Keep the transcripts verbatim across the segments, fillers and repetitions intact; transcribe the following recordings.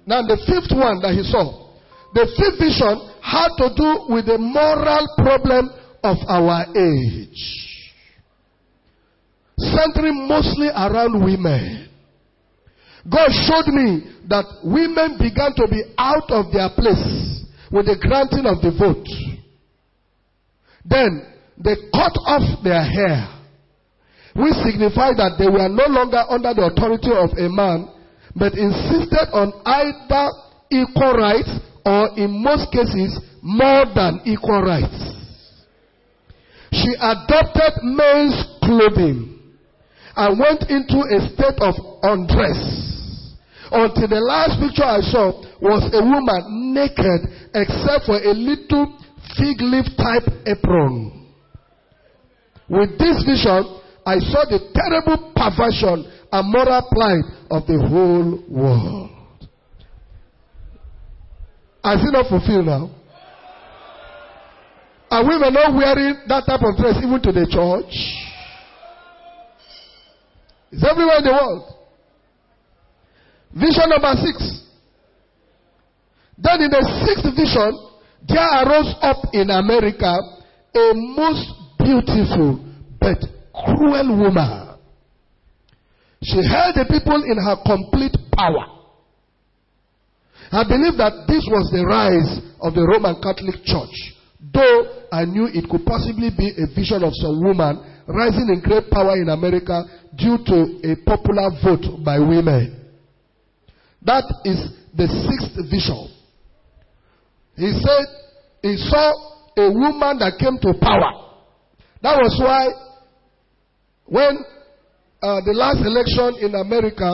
Now the fifth one that he saw, the fifth vision had to do with the moral problem of our age, centering mostly around women. God showed me that women began to be out of their place with the granting of the vote. Then they cut off their hair, which signified that they were no longer under the authority of a man, but insisted on either equal rights or, in most cases, more than equal rights. She adopted men's clothing and went into a state of undress, until the last picture I saw was a woman naked except for a little fig leaf type apron. With this vision, I saw the terrible perversion and moral plight of the whole world. Is it not fulfilled now? And women not wearing that type of dress even to the church. It's everywhere in the world. Vision number six. Then in the sixth vision, there arose up in America a most beautiful but cruel woman. She held the people in her complete power. I believe that this was the rise of the Roman Catholic Church, though I knew it could possibly be a vision of some woman rising in great power in America due to a popular vote by women. That is the sixth vision. He said he saw a woman that came to power. That was why when uh, the last election in America,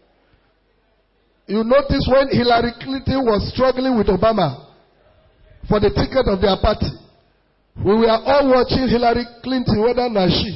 you notice when Hillary Clinton was struggling with Obama for the ticket of their party, we were all watching Hillary Clinton, whether or not she.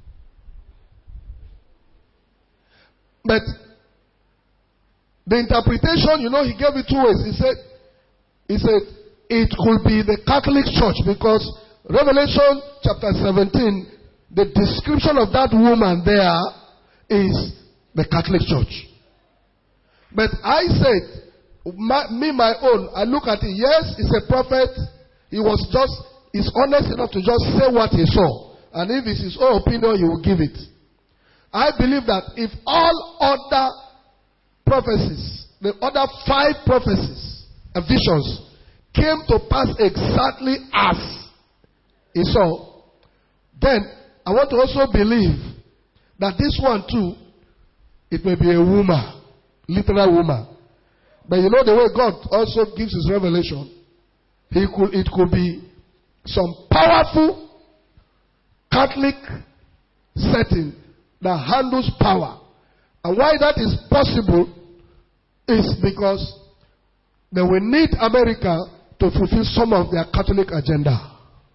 But the interpretation, you know, he gave it two ways. He said, he said, it could be the Catholic Church, because Revelation chapter seventeen, the description of that woman there is the Catholic Church. But I said, my, me, my own, I look at it, yes, he's a prophet. He was just, he's honest enough to just say what he saw. And if it's his own opinion, he will give it. I believe that if all other prophecies, the other five prophecies and visions came to pass exactly as he saw, then I want to also believe that this one too, it may be a woman, literal woman. But you know the way God also gives his revelation, he could, it could be some powerful Catholic setting that handles power. And why that is possible is because they will need America to fulfill some of their Catholic agenda.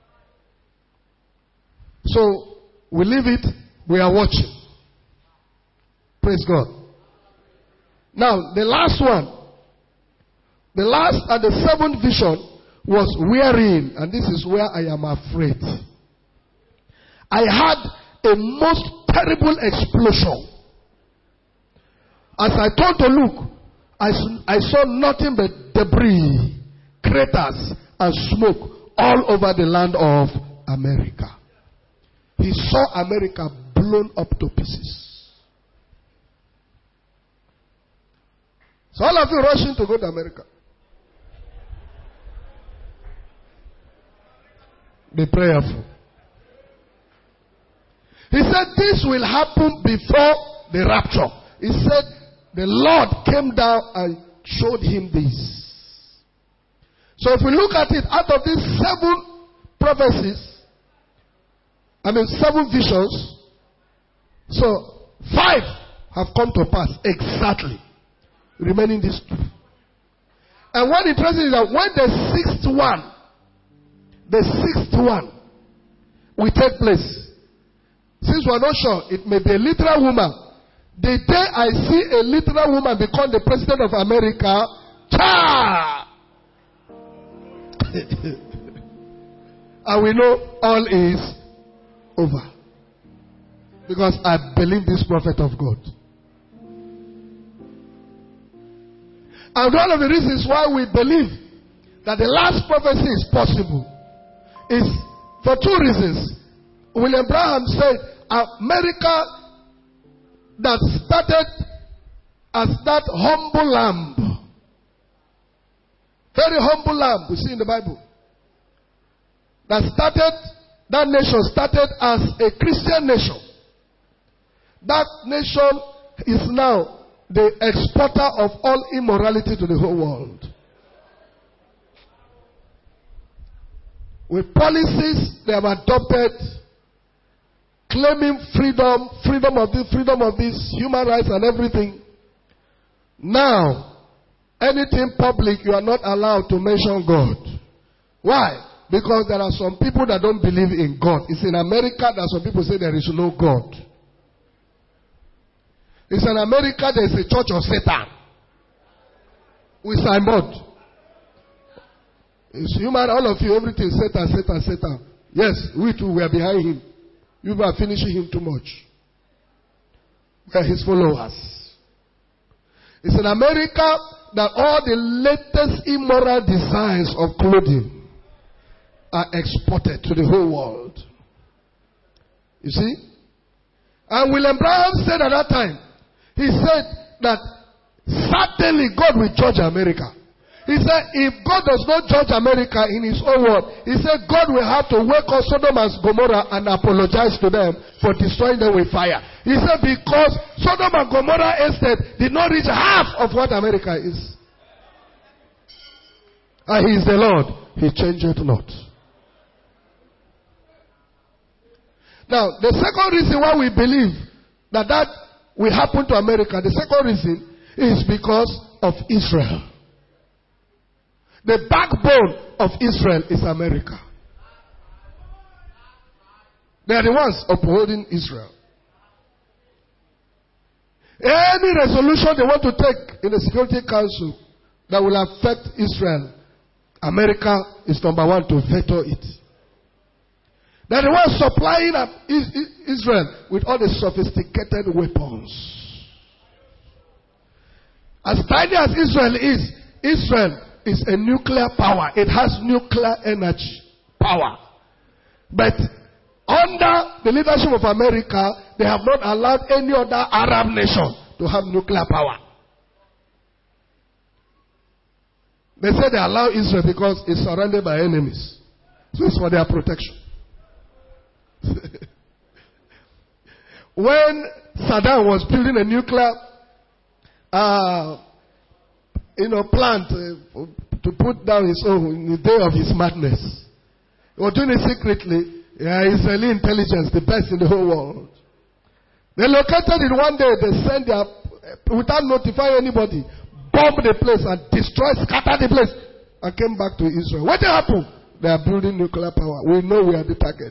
So, we leave it, we are watching. Praise God. Now, the last one, the last and the seventh vision was wherein, and this is where I am afraid. I had a most terrible explosion. As I turned to look, I, I saw nothing but debris, craters, and smoke all over the land of America. He saw America blown up to pieces. So all of you rushing to go to America. Be prayerful. He said this will happen before the rapture. He said the Lord came down and showed him this. So if we look at it, out of these seven prophecies, I mean seven visions, so five have come to pass exactly, remaining these two. And what interesting is that when the sixth one, the sixth one will take place, since we are not sure, it may be a literal woman. The day I see a literal woman become the president of America, cha! And we know all is over. Because I believe this prophet of God. And one of the reasons why we believe that the last prophecy is possible is for two reasons. William Branham said, America that started as that humble lamb, very humble lamb, we see in the Bible, that started, that nation started as a Christian nation. That nation is now the exporter of all immorality to the whole world. With policies they have adopted, claiming freedom, freedom of this, freedom of this, human rights and everything. Now, anything public, you are not allowed to mention God. Why? Because there are some people that don't believe in God. It's in America that some people say there is no God. It's in America there is a church of Satan. With signboard. It's human, all of you, everything, Satan, Satan, Satan. Yes, we too, we are behind him. You are finishing him too much. We are his followers. It's in America that all the latest immoral designs of clothing are exported to the whole world. You see? And William Branham said at that time, he said that certainly God will judge America. He said, if God does not judge America in his own word, he said God will have to wake up Sodom and Gomorrah and apologize to them for destroying them with fire. He said because Sodom and Gomorrah estate did not reach half of what America is. And he is the Lord. He changeth not. Now, the second reason why we believe that that will happen to America, the second reason is because of Israel. The backbone of Israel is America. They are the ones upholding Israel. Any resolution they want to take in the Security Council that will affect Israel, America is number one to veto it. They are the ones supplying Israel with all the sophisticated weapons. As tiny as Israel is, Israel is a nuclear power. It has nuclear energy power. But under the leadership of America, they have not allowed any other Arab nation to have nuclear power. They say they allow Israel because it's surrounded by enemies. So it's for their protection. When Saddam was building a nuclear uh, you know, plant uh, to put down his own in the day of his madness, he was doing it secretly. Yeah, Israeli intelligence, the best in the whole world. They located it one day. They sent their, without notifying anybody, bomb the place and destroy, scatter the place, and came back to Israel. What happened? They are building nuclear power. We know we are the target.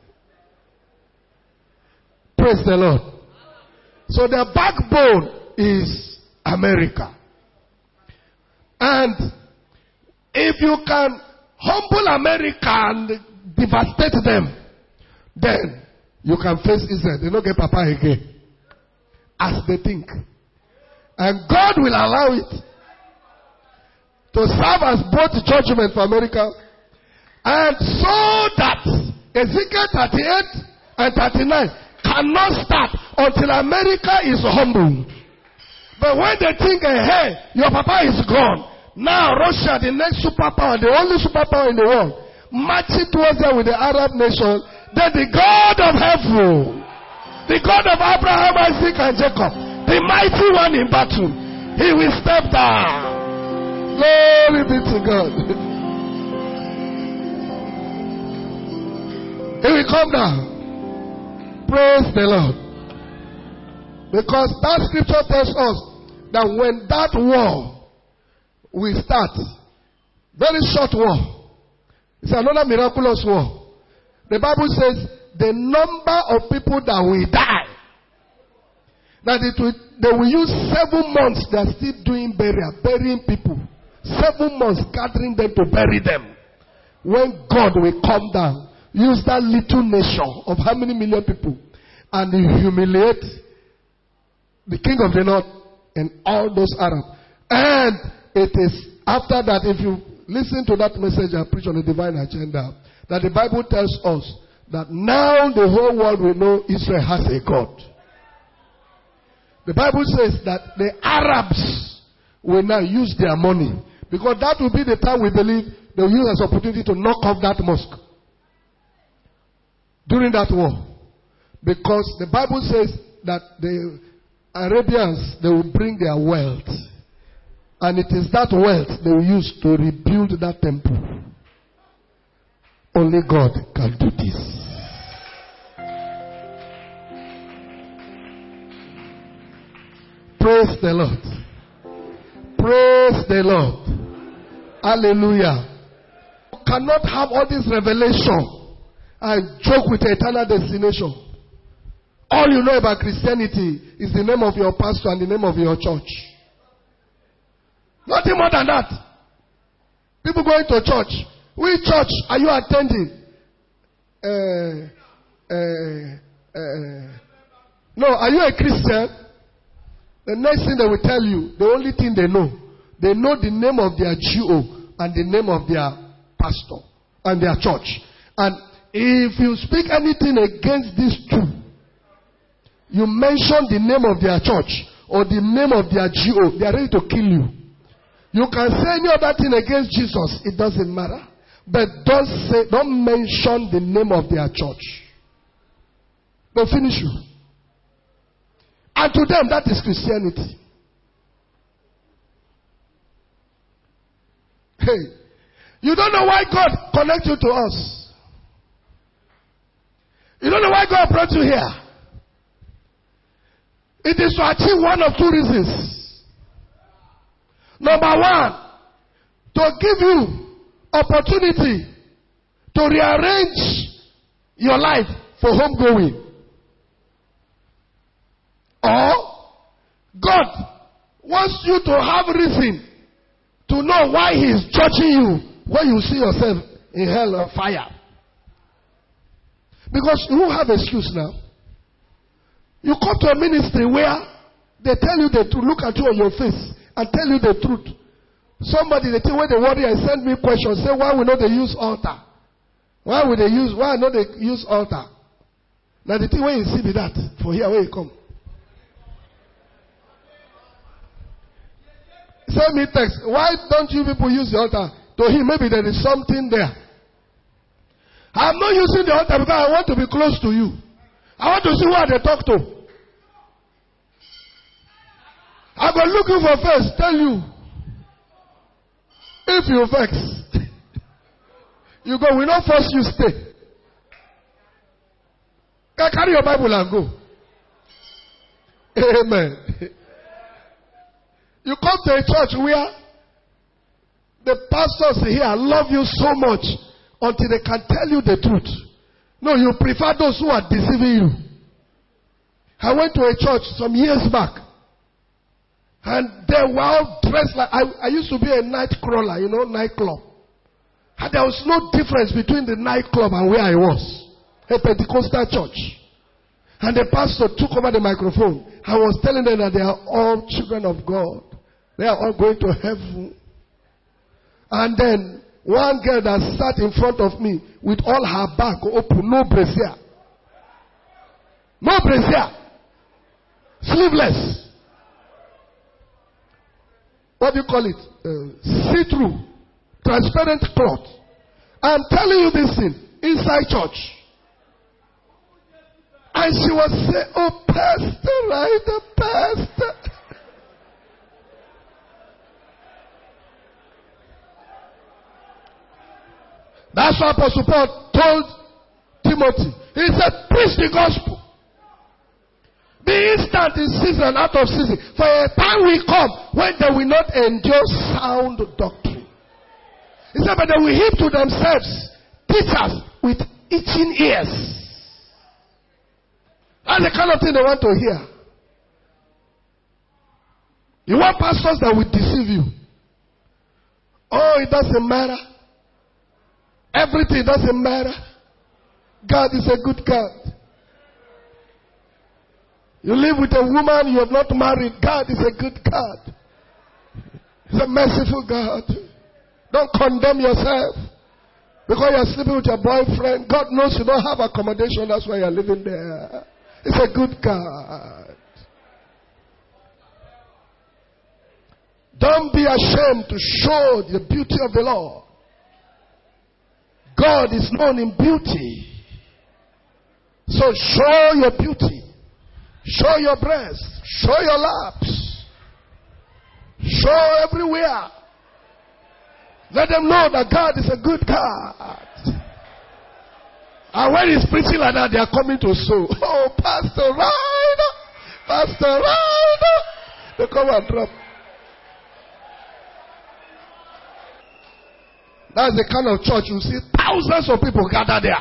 Praise the Lord. So their backbone is America. And if you can humble America and devastate them, then you can face Israel. They don't get Papa again. As they think. And God will allow it to serve as both judgment for America. And so that Ezekiel thirty-eight and thirty-nine cannot start until America is humble. But when they think, hey, your papa is gone. Now Russia, the next superpower, the only superpower in the world, marching towards them with the Arab nation, then the God of heaven, the God of Abraham, Isaac, and Jacob, the mighty one in battle, he will step down. Glory be to God. He will come down. Praise the Lord. Because that scripture tells us that when that war will start, very short war, it's another miraculous war. The Bible says the number of people that will die, that it will, they will use seven months, they are still doing burial, burying people. Seven months gathering them to bury them. When God will come down, use that little nation of how many million people and humiliate the king of the north and all those Arabs. And it is after that, if you listen to that message I preach on the divine agenda, that the Bible tells us that now the whole world will know Israel has a God. The Bible says that the Arabs will now use their money, because that will be the time we believe they will use as opportunity to knock off that mosque during that war. Because the Bible says that the Arabians, they will bring their wealth. And it is that wealth they will use to rebuild that temple. Only God can do this. Praise the Lord. Praise the Lord. Hallelujah. You cannot have all this revelation and joke with eternal destination. All you know about Christianity is the name of your pastor and the name of your church. Nothing more than that. People going to church. Which church are you attending? Uh, uh, uh, no, are you a Christian? The next thing they will tell you, the only thing they know, they know the name of their G O and the name of their pastor and their church. And if you speak anything against these two, you mention the name of their church or the name of their G O, they are ready to kill you. You can say any other thing against Jesus, it doesn't matter. But don't say, don't mention the name of their church. They'll finish you. And to them, that is Christianity. Hey, you don't know why God connected you to us. You don't know why God brought you here. It is to achieve one of two reasons. Number one, to give you opportunity to rearrange your life for homegoing. Or God wants you to have reason to know why He is judging you when you see yourself in hell or fire. Because you have excuse now. You come to a ministry where they tell you the truth, look at you on your face and tell you the truth. Somebody, they think when they worry and send me questions, say, why will not they use altar? Why will they use, why not they use altar? Now the thing when you see me that, for here where you come. Send me text. Why don't you people use the altar? To him, maybe there is something there. I'm not using the altar because I want to be close to you. I want to see what they talk to. I'm going to look you for first, tell you. If you vex, you go, we not force you stay. Carry your Bible and go. Amen. You come to a church where the pastors here love you so much until they can tell you the truth. No, you prefer those who are deceiving you. I went to a church some years back. And they were all dressed like, I, I used to be a night crawler, you know, nightclub. And there was no difference between the nightclub and where I was. A Pentecostal church. And the pastor took over the microphone. I was telling them that they are all children of God. They are all going to heaven. And then one girl that sat in front of me with all her back open, no brassiere. No brassiere. Sleeveless. What do you call it? Uh, see-through. Transparent cloth. I'm telling you this thing. Inside church. And she was saying, oh, pastor, right? The pastor. That's what Apostle Paul told Timothy. He said, preach the gospel. Be instant in season and out of season. For a time will come when they will not endure sound doctrine. He said, but they will heap to themselves teachers with itching ears. That's the kind of thing they want to hear. You want pastors that will deceive you. Oh, it doesn't matter. Everything doesn't matter. God is a good God. You live with a woman you have not married. God is a good God. He's a merciful God. Don't condemn yourself because you're sleeping with your boyfriend. God knows you don't have accommodation. That's why you're living there. He's a good God. Don't be ashamed to show the beauty of the Lord. God is known in beauty. So show your beauty. Show your breast. Show your laps. Show everywhere. Let them know that God is a good God. And when he's preaching like that, they are coming to sow. Oh, Pastor Ryder, Pastor Ryder. They come and drop. That's the kind of church you see thousands of people gather there.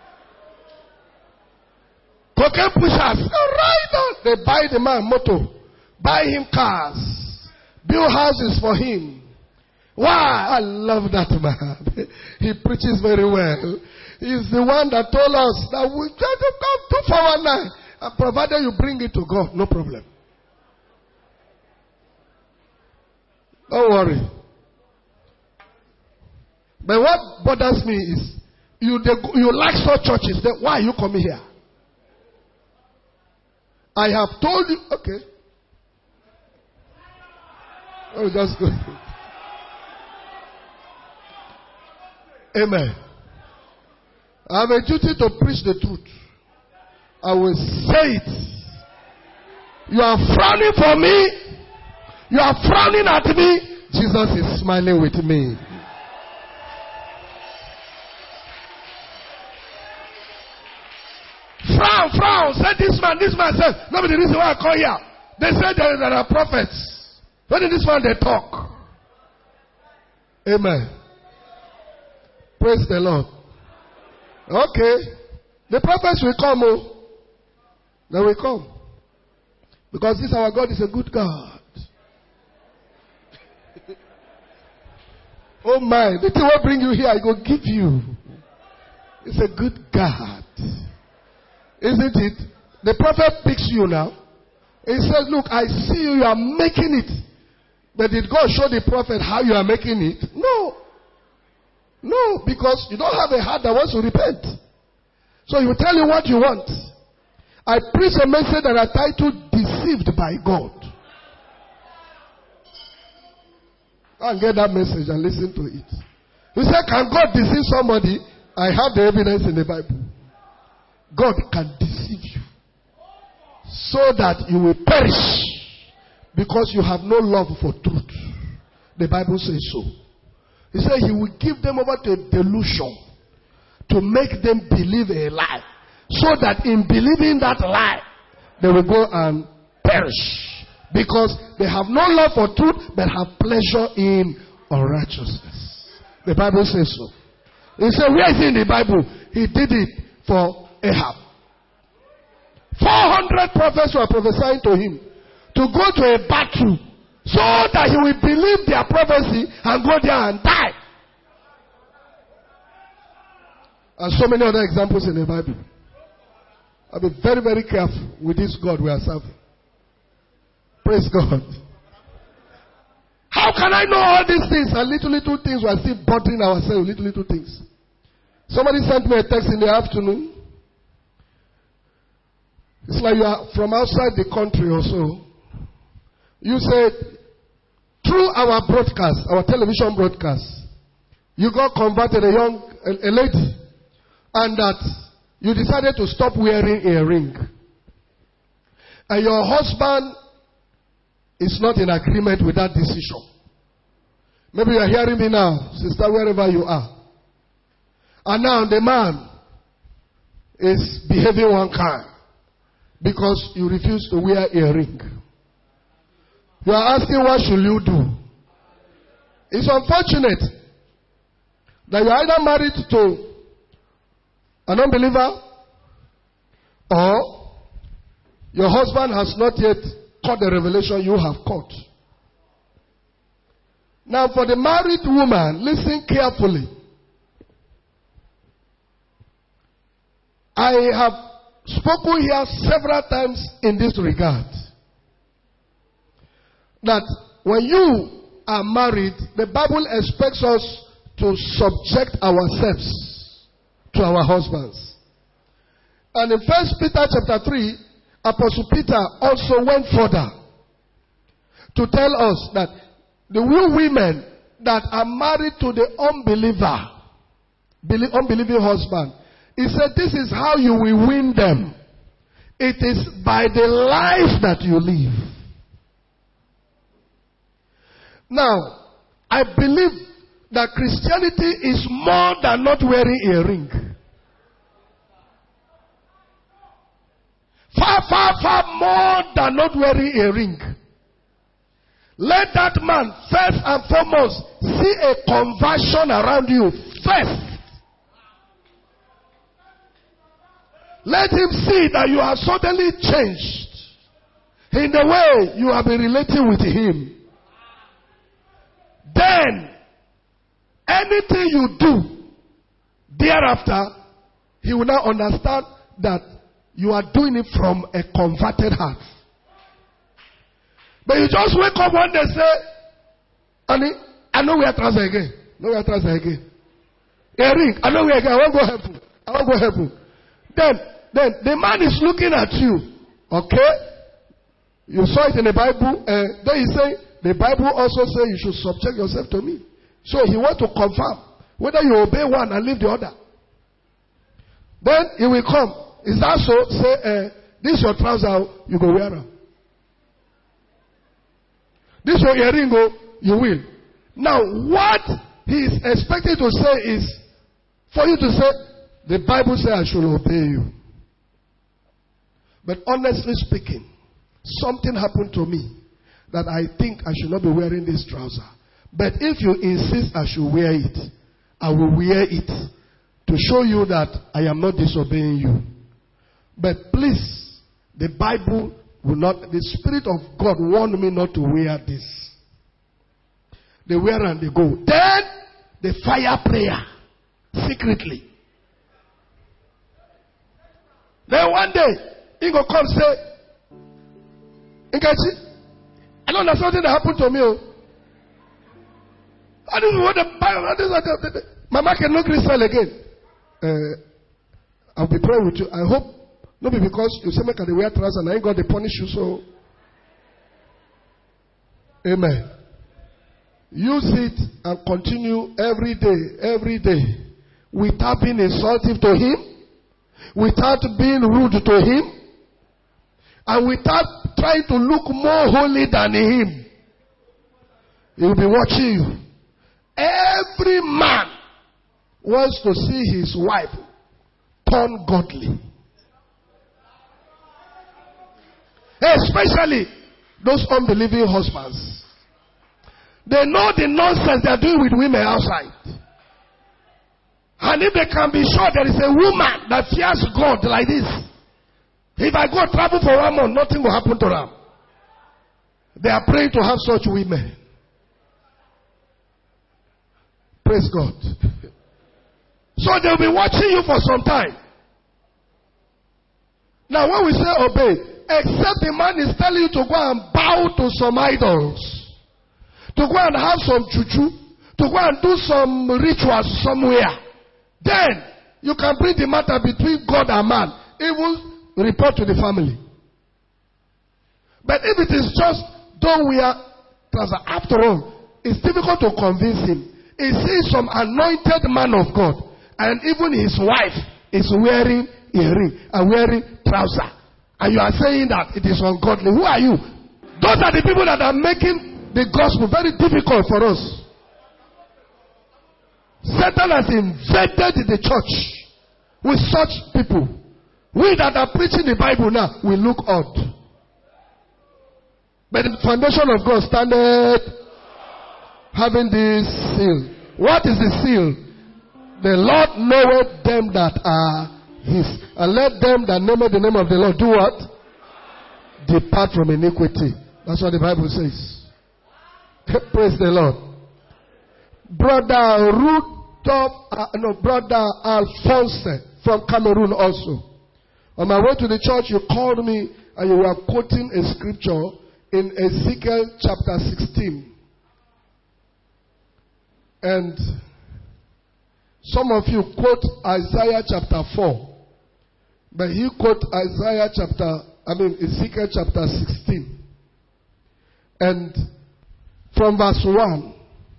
Cocaine pushers, Ryder. They buy the man motor, buy him cars, build houses for him. Why? I love that man. He preaches very well. He's the one that told us that we just come two for one night. And provided you bring it to God, no problem. Don't worry. But what bothers me is you they, you like such churches. Then why are you coming here? I have told you. Okay. Oh, just go. Amen. I have a duty to preach the truth. I will say it. You are frowning for me. You are frowning at me. Jesus is smiling with me. Frown, frown. Said this man, this man said, no, but the reason why I call here. They said there, there are prophets. When did this man they talk? Amen. Praise the Lord. Okay. The prophets will come. Oh. They will come. Because this our God is a good God. Oh my. The thing will bring you here, I go give you. It's a good God. Isn't it? The prophet picks you now. He says, look, I see you, you are making it. But did God show the prophet how you are making it? No. No, because you don't have a heart that wants to repent. So he will tell you what you want. I preach a message that I titled Deceived by God. Go and get that message and listen to it. You say, can God deceive somebody? I have the evidence in the Bible. God can deceive you so that you will perish because you have no love for truth. The Bible says so. He said he will give them over to a delusion to make them believe a lie, so that in believing that lie they will go and perish because they have no love for truth but have pleasure in unrighteousness. The Bible says so. He said, where is it in the Bible? He did it for Ahab. four hundred prophets were prophesying to him to go to a battle so that he will believe their prophecy and go there and die. And so many other examples in the Bible. I'll be very, very careful with this God we are serving. Praise God. How can I know all these things? And little, little things we are still bothering ourselves, little, little things. Somebody sent me a text in the afternoon. It's like you are from outside the country or so. You said, through our broadcast, our television broadcast, you got converted a young, a, a lady, and that you decided to stop wearing a ring. And your husband is not in agreement with that decision. Maybe you are hearing me now, sister, wherever you are. And now the man is behaving one kind because you refuse to wear a ring. You are asking, what should you do? It's unfortunate that you are either married to an unbeliever or your husband has not yet caught the revelation you have caught. Now for the married woman, listen carefully. I have spoken here several times in this regard. That when you are married, the Bible expects us to subject ourselves to our husbands. And in First Peter chapter three, Apostle Peter also went further to tell us that the women that are married to the unbeliever, unbelieving husband, he said this is how you will win them. It is by the life that you live. Now, I believe that Christianity is more than not wearing a ring. Far, far, far more than not wearing a ring. Let that man first and foremost see a conversion around you first. Let him see that you are suddenly changed in the way you have been relating with him. Then, anything you do thereafter, he will now understand that you are doing it from a converted heart. But you just wake up one day and say, honey, I know we are trouser again. No, we are trouser again. A ring, I know we are again. I won't go heaven. I won't go heaven. Then, then the man is looking at you. Okay? You saw it in the Bible. Uh, then he say, the Bible also says you should subject yourself to me. So he wants to confirm whether you obey one and leave the other. Then he will come. Is that so? Say, uh, this is your trouser, you go wear them. This is your earring, you will. Now, what he is expecting to say is for you to say, the Bible says I should obey you. But honestly speaking, something happened to me that I think I should not be wearing this trouser. But if you insist I should wear it, I will wear it to show you that I am not disobeying you. But please, the Bible will not, the Spirit of God warned me not to wear this. They wear and they go. Then, the fire prayer, secretly. Then one day, he go come say, Nkechi, I don't know something that happened to me. I don't know what the Bible, Mama cannot crystal again. Uh, I'll be praying with you. I hope, not because you say, make the wear trousers and I ain't got to punish you, so. Amen. Use it and continue every day, every day, without being insultive to him, without being rude to him, and without trying to look more holy than him. He will be watching you. Every man wants to see his wife turn godly. Especially those unbelieving husbands. They know the nonsense they are doing with women outside. And if they can be sure there is a woman that fears God like this, if I go travel for one month, nothing will happen to them. They are praying to have such women. Praise God. So they'll be watching you for some time. Now when we say obey, except the man is telling you to go and bow to some idols, to go and have some juju, to go and do some rituals somewhere, then you can bring the matter between God and man. It will report to the family. But if it is just don't wear trousers, after all, it's difficult to convince him. He sees some anointed man of God, and even his wife is wearing a ring and wearing trousers. And you are saying that it is ungodly. Who are you? Those are the people that are making the gospel very difficult for us. Satan has invaded the church with such people. We that are preaching the Bible now, we look odd. But the foundation of God standeth having this seal. What is the seal? The Lord knoweth them that are his. And let them that know the name of the Lord do what? Depart from iniquity. That's what the Bible says. Praise the Lord. Brother Rudolph, uh, no, Brother Alphonse from Cameroon also. On my way to the church, you called me and you were quoting a scripture in Ezekiel chapter sixteen. And some of you quote Isaiah chapter four. But he quote Isaiah chapter, I mean Ezekiel chapter sixteen. And from verse one,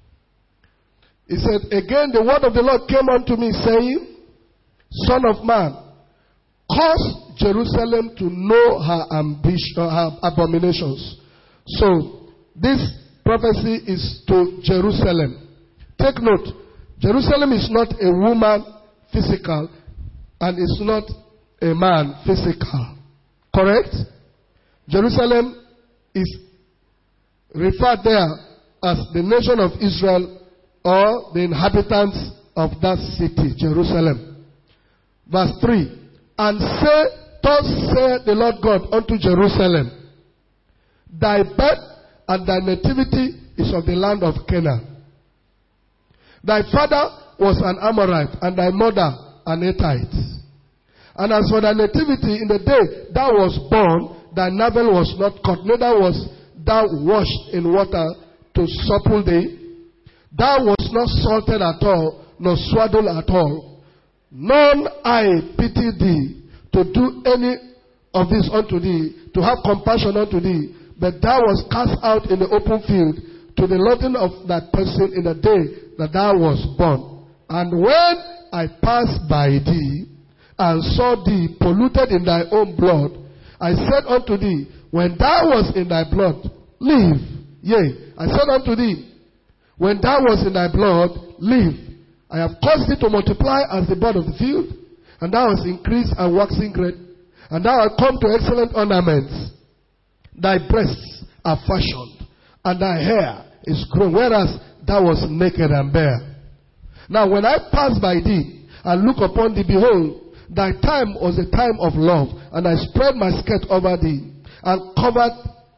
he said, again the word of the Lord came unto me, saying, Son of man, cause Jerusalem to know her ambition, her abominations. So, this prophecy is to Jerusalem. Take note, Jerusalem is not a woman physical, and it's not a man physical. Correct? Jerusalem is referred there as the nation of Israel or the inhabitants of that city, Jerusalem. Verse three. And say, thus saith the Lord God unto Jerusalem, thy birth and thy nativity is of the land of Canaan. Thy father was an Amorite, and thy mother an Hittite. And as for thy nativity, in the day thou was born, thy navel was not cut, neither was thou washed in water to supple thee. Thou was not salted at all, nor swaddled at all. None I pity thee to do any of this unto thee, to have compassion unto thee, but thou wast cast out in the open field to the lodging of that person in the day that thou wast born. And when I passed by thee, and saw thee polluted in thy own blood, I said unto thee, when thou wast in thy blood, live. Yea, I said unto thee, when thou wast in thy blood, live. I have caused thee to multiply as the bird of the field, and thou hast increased and waxing great, and thou art come to excellent ornaments. Thy breasts are fashioned, and thy hair is grown, whereas thou wast naked and bare. Now when I passed by thee, and look upon thee, behold, thy time was a time of love, and I spread my skirt over thee, and covered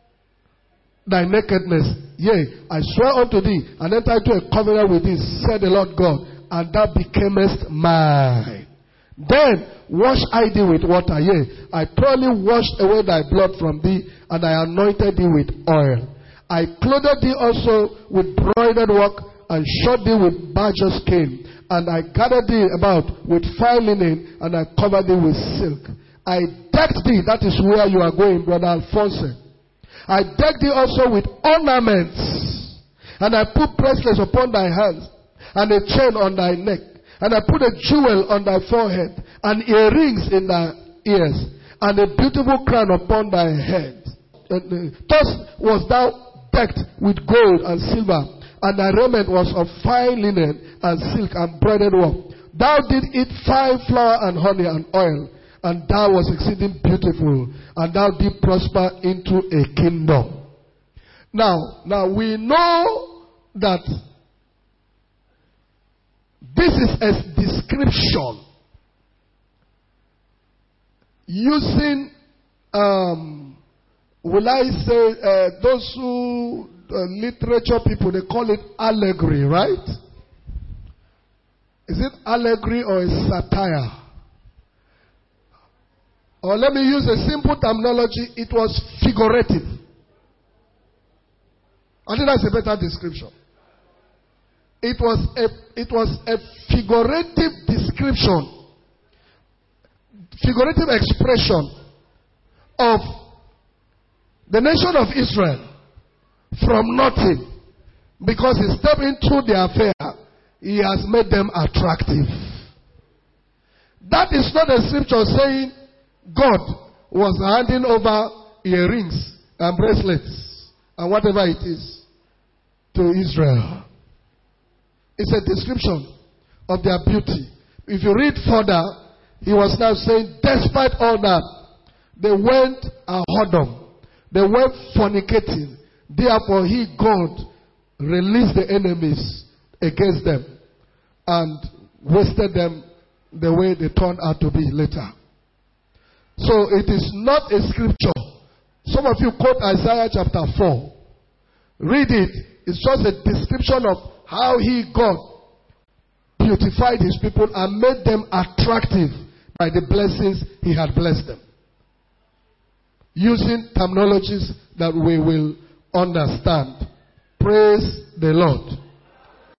thy nakedness. Yea, I swear unto thee, and entered into a covenant with thee, said the Lord God, and thou becamest mine. Then wash I thee with water, yea, I thoroughly washed away thy blood from thee, and I anointed thee with oil. I clothed thee also with broidered work, and shod thee with badger skin, and I gathered thee about with fine linen, and I covered thee with silk. I decked thee, that is where you are going, Brother Alphonse. I decked thee also with ornaments, and I put bracelets upon thy hands, and a chain on thy neck, and I put a jewel on thy forehead, and earrings in thy ears, and a beautiful crown upon thy head. Thus was thou decked with gold and silver, and thy raiment was of fine linen and silk and broidered work. Thou didst eat fine flour and honey and oil, and thou wast exceeding beautiful, and thou didst prosper into a kingdom. Now, now we know that this is a description using, um, will I say, uh, those who, uh, literature people, they call it allegory, right? Is it allegory or a satire? Or let me use a simple terminology, it was figurative. I think that's a better description. It was a, it was a figurative description, figurative expression of the nation of Israel from nothing. Because he stepped into their affair, he has made them attractive. That is not a scripture saying God was handing over earrings and bracelets and whatever it is to Israel. It's a description of their beauty. If you read further, he was now saying, despite all that, they went a whoredom. They went fornicating. Therefore, he, God, released the enemies against them and wasted them the way they turned out to be later. So it is not a scripture. Some of you quote Isaiah chapter four. Read it. It's just a description of how he, God, beautified his people and made them attractive by the blessings he had blessed them. Using terminologies that we will understand. Praise the Lord.